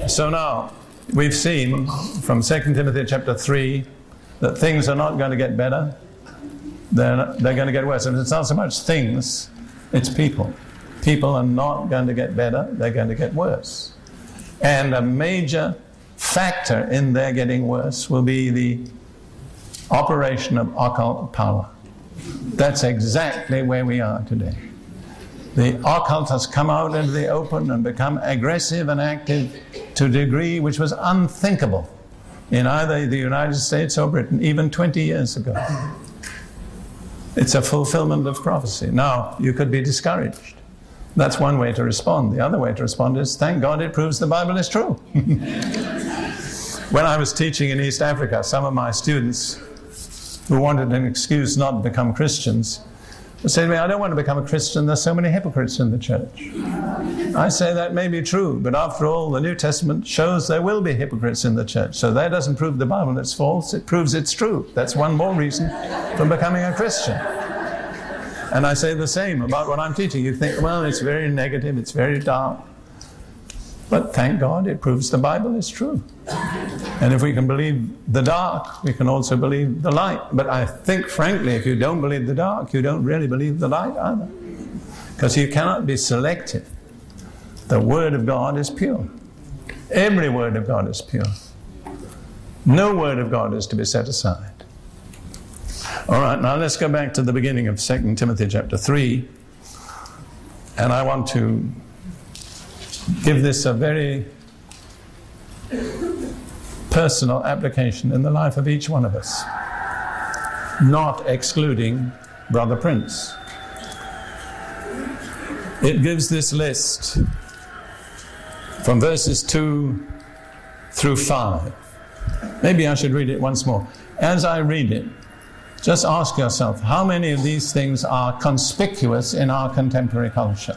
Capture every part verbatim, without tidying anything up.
So now, we've seen from Second Timothy chapter three that things are not going to get better. They're, they're going to get worse. And it's not so much things, it's people. People are not going to get better, they're going to get worse. And a major factor in their getting worse will be the operation of occult power. That's exactly where we are today. The occult has come out into the open and become aggressive and active to a degree which was unthinkable in either the United States or Britain, even twenty years ago. It's a fulfillment of prophecy. Now, you could be discouraged. That's one way to respond. The other way to respond is, thank God it proves the Bible is true. When I was teaching in East Africa, some of my students who wanted an excuse not to become Christians said to me, I don't want to become a Christian, there's so many hypocrites in the church. I say that may be true, but after all, the New Testament shows there will be hypocrites in the church. So that doesn't prove the Bible is false, it proves it's true. That's one more reason for becoming a Christian. And I say the same about what I'm teaching. You think, well, it's very negative, it's very dark. But thank God it proves the Bible is true. And if we can believe the dark, we can also believe the light. But I think, frankly, if you don't believe the dark, you don't really believe the light either. Because you cannot be selective. The Word of God is pure. Every Word of God is pure. No Word of God is to be set aside. All right, now let's go back to the beginning of Second Timothy chapter three. And I want to give this a very personal application in the life of each one of us, not excluding Brother Prince. It gives this list from verses two through five. Maybe I should read it once more. As I read it, just ask yourself, how many of these things are conspicuous in our contemporary culture?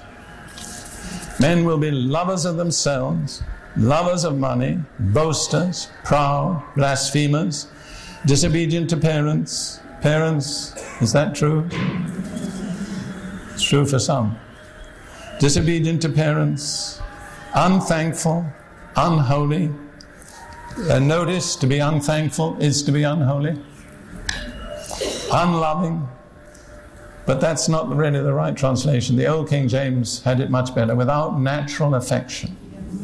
Men will be lovers of themselves, lovers of money, boasters, proud, blasphemers, disobedient to parents. Parents, is that true? It's true for some. Disobedient to parents, unthankful, unholy. And notice, to be unthankful is to be unholy. Unloving. But that's not really the right translation. The old King James had it much better. Without natural affection.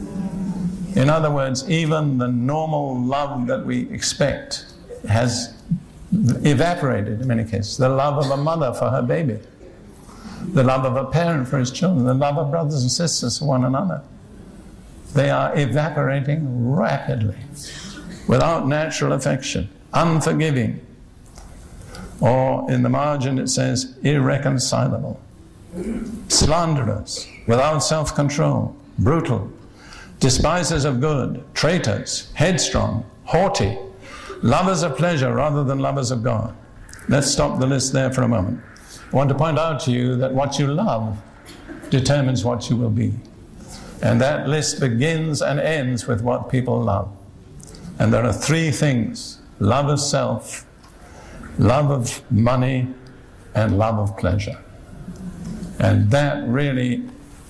In other words, even the normal love that we expect has evaporated in many cases. The love of a mother for her baby. The love of a parent for his children. The love of brothers and sisters for one another. They are evaporating rapidly. Without natural affection. Unforgiving. Or in the margin it says, irreconcilable, slanderers, without self-control, brutal, despisers of good, traitors, headstrong, haughty, lovers of pleasure rather than lovers of God. Let's stop the list there for a moment. I want to point out to you that what you love determines what you will be. And that list begins and ends with what people love. And there are three things: love of self, love of money, and love of pleasure. And that really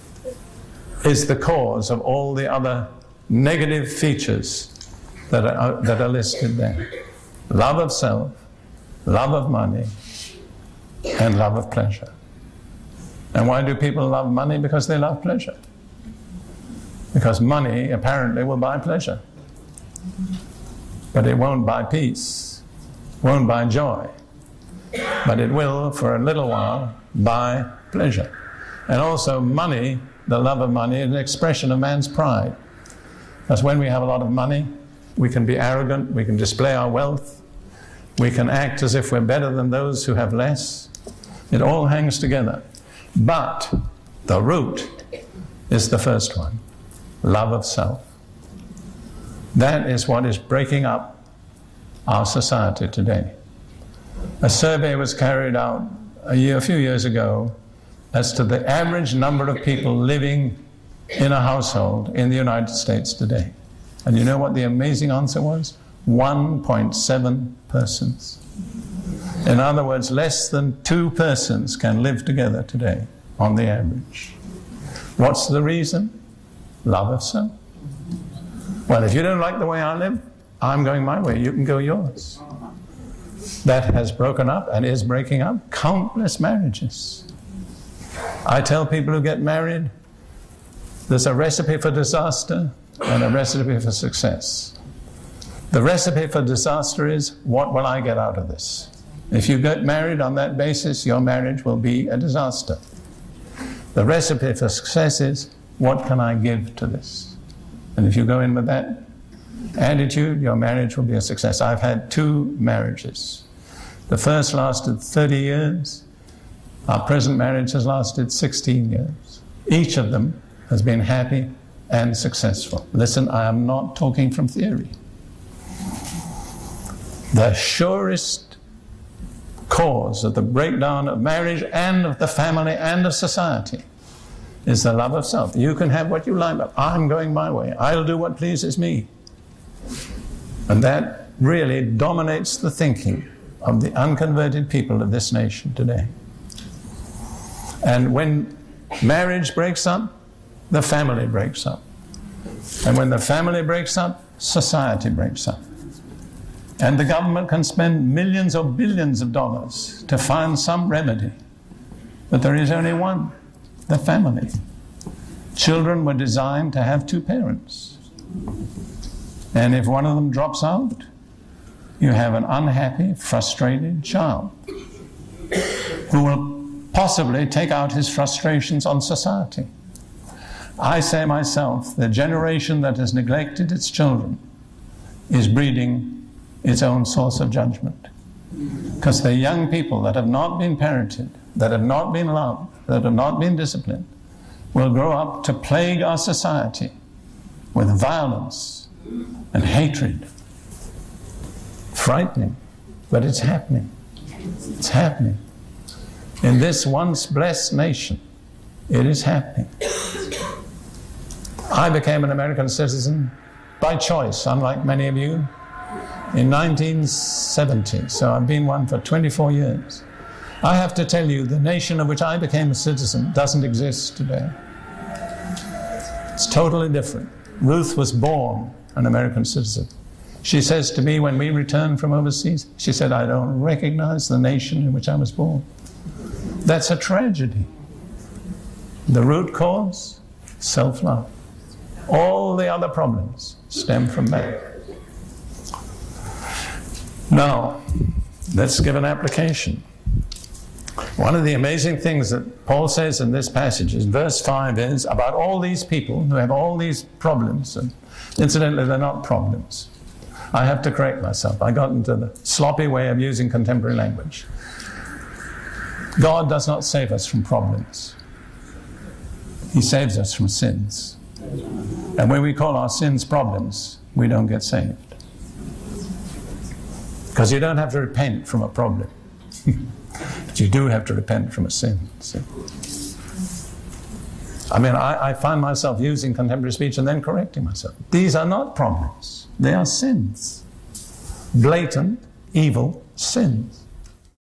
is the cause of all the other negative features that are, that are listed there. Love of self, love of money, and love of pleasure. And why do people love money? Because they love pleasure. Because money apparently will buy pleasure. But it won't buy peace, won't buy joy. But it will, for a little while, buy pleasure. And also money, the love of money, is an expression of man's pride. Because when we have a lot of money, we can be arrogant, we can display our wealth, we can act as if we're better than those who have less. It all hangs together. But the root is the first one, love of self. That is what is breaking up our society today. A survey was carried out a, year, a few years ago as to the average number of people living in a household in the United States today. And you know what the amazing answer was? one point seven persons. In other words, less than two persons can live together today on the average. What's the reason? Love of self. Well, if you don't like the way I live, I'm going my way, you can go yours. That has broken up and is breaking up countless marriages. I tell people who get married, there's a recipe for disaster and a recipe for success. The recipe for disaster is, what will I get out of this? If you get married on that basis, your marriage will be a disaster. The recipe for success is, what can I give to this? And if you go in with that attitude, your marriage will be a success. I've had two marriages. The first lasted thirty years. Our present marriage has lasted sixteen years. Each of them has been happy and successful. Listen, I am not talking from theory. The surest cause of the breakdown of marriage and of the family and of society is the love of self. You can have what you like, but I'm going my way. I'll do what pleases me. And that really dominates the thinking of the unconverted people of this nation today. And when marriage breaks up, the family breaks up. And when the family breaks up, society breaks up. And the government can spend millions or billions of dollars to find some remedy. But there is only one, the family. Children were designed to have two parents. And if one of them drops out, you have an unhappy, frustrated child who will possibly take out his frustrations on society. I say myself, the generation that has neglected its children is breeding its own source of judgment. Because the young people that have not been parented, that have not been loved, that have not been disciplined, will grow up to plague our society with violence and hatred. Frightening, but it's happening. It's happening. In this once blessed nation, it is happening. I became an American citizen by choice, unlike many of you, in nineteen seventy, so I've been one for twenty-four years. I have to tell you, the nation of which I became a citizen doesn't exist today. It's totally different. Ruth was born an American citizen. She says to me when we returned from overseas, she said, I don't recognize the nation in which I was born. That's a tragedy. The root cause, self-love. All the other problems stem from that. Now, let's give an application. One of the amazing things that Paul says in this passage is, verse five is, about all these people who have all these problems, and incidentally, they're not problems. I have to correct myself. I got into the sloppy way of using contemporary language. God does not save us from problems. He saves us from sins. And when we call our sins problems, we don't get saved. Because you don't have to repent from a problem. But you do have to repent from a sin. See? I mean, I, I find myself using contemporary speech and then correcting myself. These are not problems. They are sins. Blatant, evil sins.